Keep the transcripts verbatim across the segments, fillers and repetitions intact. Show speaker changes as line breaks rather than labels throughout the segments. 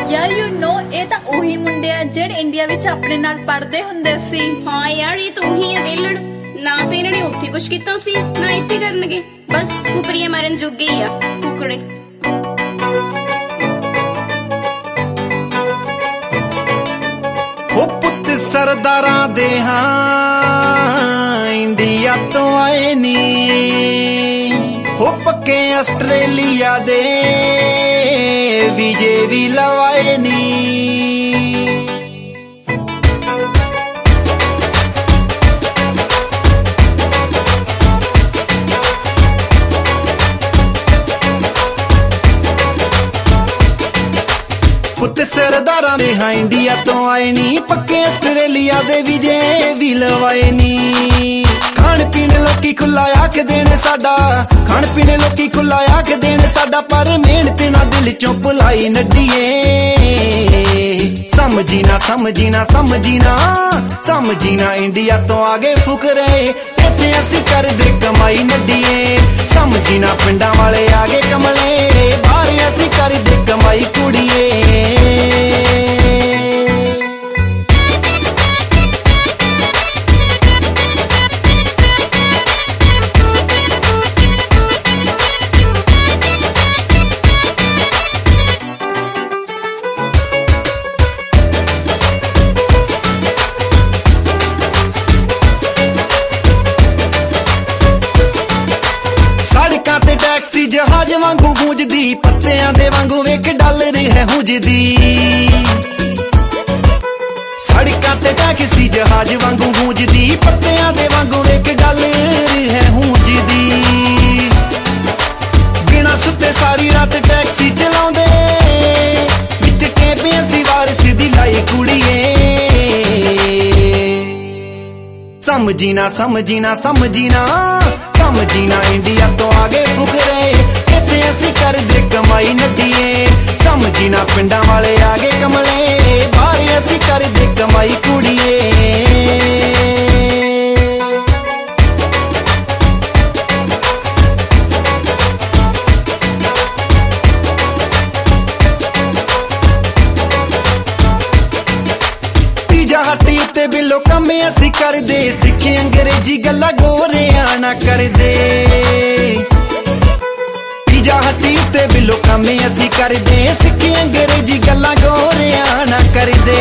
यार you know ये तो ਉਹੀ ਮੁੰਡੇ ਆ ਜਿਹੜੇ ਇੰਡੀਆ ਵਿੱਚ ਆਪਣੇ ਨਾਲ ਪੜ੍ਹਦੇ ਹੁੰਦੇ ਸੀ।
ਹਾਂ ਯਾਰ ਇਹ ਤਾਂ ਉਹੀ ਹੈ ਵੇਲੜ ਨਾ ਤਾਂ ਇਹਨਾਂ ਨੇ ਉੱਥੇ ਕੁਛ ਕੀਤਾ ਸੀ ਨਾ ਇੱਥੇ ਕਰਨਗੇ ਬਸ ਫੁਕਰੀਆਂ ਮਾਰਨ ਜੋਗੇ ਹੀ ਆ ਫੁਕੜੇ।
ਉਹ ਪੁੱਤ ਸਰਦਾਰਾਂ ਦੇ ਹਾਂ ਇੰਡੀਆ ਤੋਂ ਆਏ ਨੀ ਹੋ ਪੱਕੇ ਆਸਟ੍ਰੇਲੀਆ ਦੇ ਵੀਜੇ ਵੀ ਲਵਾਏ ਨੀ। ਪੁੱਤ ਸਰਦਾਰਾਂ ਦੇ ਹਾਂ ਇੰਡੀਆ ਤੋਂ ਆਏ ਨੀ ਪੱਕੇ ਆਸਟ੍ਰੇਲੀਆ ਦੇ ਵੀਜੇ ਵੀ ਲਵਾਏ ਨੀ। ਖਾਣ ਪੀਣ ਲੋਕੀ ਖੁੱਲਾ ਆਖ ਦੇਣ ਸਾਡਾ ਖਾਣ ਪੀਣ ਲੋਕੀ ਖੁੱਲਾ ਆਖ ਦੇਣ ਸਾਡਾ ਪਰ ਮਿਹਨਤ ਨਾ ਦਿਲ ਚੋਂ ਭੁਲਾਈ ਨੱਡੀਏ। ਸਮਝੀ ਨਾ ਸਮਝੀ ਨਾ ਸਮਝੀ ਨਾ ਸਮਝੀ ਨਾ ਇੰਡੀਆ ਤੋਂ ਆ ਗਏ ਫੁਕਰੇ ਇੱਥੇ ਅਸੀਂ ਕਰਦੇ ਕਮਾਈ ਨੱਡੀਏ। ਸਮਝੀ ਨਾ ਪਿੰਡਾਂ ਵਾਲੇ ਆ ਗਏ ਕਮਲੇ ਬਾਹਰ ਅਸੀਂ ਕਰਦੇ ਕਮਾਈ ਕੁੜੀਏ। ਸੜਕਾਂ ਤੇ ਟੈਕਸੀ ਜਹਾਜ਼ ਵਾਂਗੂ ਗੂੰਜਦੀ ਪੱਤਿਆਂ ਦੇ ਵਾਂਗੂ ਵੇਖ ਡਾਲਰ ਹੈ ਹੁਜਦੀ। ਸੜਕਾਂ ਤੇ ਟੈਕਸੀ ਜਹਾਜ਼ ਵਾਂਗੂ ਗੂੰਜਦੀ ਪੱਤਿਆਂ ਦੇ ਵਾਂਗੂ ਵੇਖ ਡਾਲਰ ਹੈ ਹੁਜਦੀ। ਬਿਨਾਂ ਸੁੱਤੇ ਸਾਰੀ ਰਾਤ ਟੈਕਸੀ ਚਲਾਉਂਦੇ ਵਿੱਚ ਕੈਬਿਆਂ ਸੀ ਵਾਰਸ ਦੀ ਲਾਈ ਕੁੜੀਏ। ਸਮਝੀ ਨਾ ਸਮਝੀ ਨਾ ਸਮਝੀ ਨਾ ਸਮਝੀ ਨਾ ਇੰਡੀਆ ਤੋਂ ਆ ਗਏ ਫੁਕਰੇ ਇੱਥੇ ਅਸੀਂ ਕਰਦੇ ਕਮਾਈ ਨੱਡੀਏ। ਸਮਝੀ ਨਾ ਪਿੰਡਾਂ ਵਾਲੇ ਆ ਗਏ ਕਮਲੇ ਬਾਹਰ ਅਸੀਂ ਕਰਦੇ ਕਮਾਈ ਕੁੜੀਏ। ਪੀਜ਼ਾ ਹੱਟੀ ਉੱਤੇ ਬਿੱਲੋ ਕੰਮ ਅਸੀਂ ਕਰਦੇ ਸਿੱਖੇ ਅੰਗਰੇਜ਼ੀ ਗੱਲਾਂ ਗੋਰਿਆਂ ਨਾ ਕਰਦੇ। ਪੀਜ਼ਾ ਹੱਟੀ ਉੱਤੇ ਬਿੱਲੋ ਕੰਮ ਅਸੀਂ ਕਰਦੇ ਸਿੱਖੇ ਅੰਗਰੇਜ਼ੀ ਗੱਲਾਂ ਗੋਰਿਆਂ ਨਾ ਕਰਦੇ।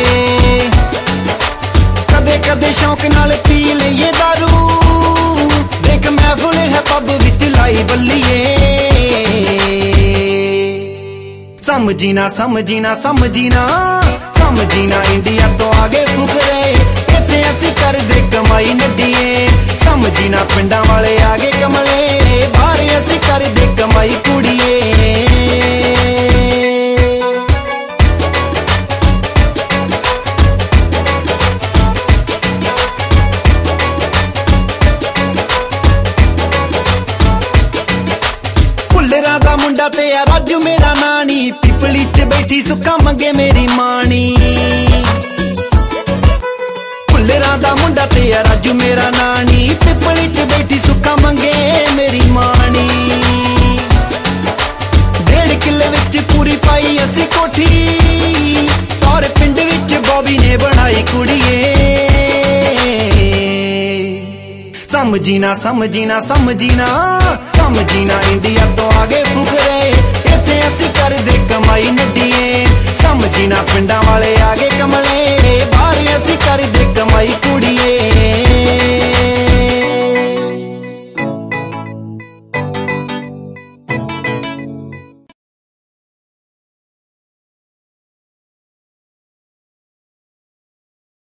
ਕਦੇ ਕਦੇ ਸ਼ੌਕ ਨਾਲ ਪੀ ਲਈਏ ਦਾਰੂ ਦੇਖ ਮਹਿਫਲ ਹੈ ਪੱਬ ਵਿੱਚ ਲਾਈ ਬੱਲੀਏ। ਸਮਝੀ ਨਾ ਸਮਝੀ ਨਾ ਸਮਝੀ ਨਾ ਸਮਝੀ ਨਾ ਇੰਡੀਆ ਤੋਂ ਆ ਗਏ ਫੁਕਰੇ ਇੱਥੇ ਅਸੀਂ ਕਰਦੇ ਕਮਾਈ ਨੱਡੀਏ। ਸਮਝੀ ਨਾ ਪਿੰਡਾਂ ਵਾਲੇ ਆ ਗਏ ਕਮਲੇ ਬਾਹਰ ਅਸੀਂ ਕਰਦੇ ਕਮਾਈ ਕੁੜੀਏ। ਭੁੱਲਰਾਂ ਦਾ ਮੁੰਡਾ ਤੇ ਆ ਰਾਜੂ ਮੇਰਾ ਨਾਨੀ ਪਿਪਲੀ ਚ ਬੈਠੀ ਸੁੱਕਾ ਮੰਗੇ ਮੇਰੀ ਮਾਣੀ। ਭੁੱਲਰਾਂ ਦਾ ਮੁੰਡਾ ਤੇ ਆ ਰਾਜੂ ਮੇਰਾ ਨਾਨੀ ਪਿਪਲੀ ਚ ਬੈਠੀ ਸੁੱਕਾ ਮੰਗੇ ਮੇਰੀ ਮਾਣੀ। ਡੇਢ ਕਿੱਲੇ ਵਿੱਚ ਪੂਰੀ ਪਾਈ ਅਸੀਂ ਕੋਠੀ ਔਰ ਪਿੰਡ ਵਿੱਚ ਬੋਬੀ ਨੇ ਬਣਾਈ ਕੁੜੀਏ। ਸਮਝੀ ਨਾ ਸਮਝੀ ਨਾ ਸਮਝੀ ਨਾ ਸਮਝੀ ਨਾ ਇੰਡੀਆ ਤੋਂ ਆ ਗਏ ਫੁਕਰੇ ਇੱਥੇ ਅਸੀਂ ਕਰਦੇ ਕਮਾਈ ਨੱਡੀਏ। ਸਮਝੀ ਨਾ ਪਿੰਡਾਂ ਵਾਲੇ ਆ ਗਏ ਕਮਲੇ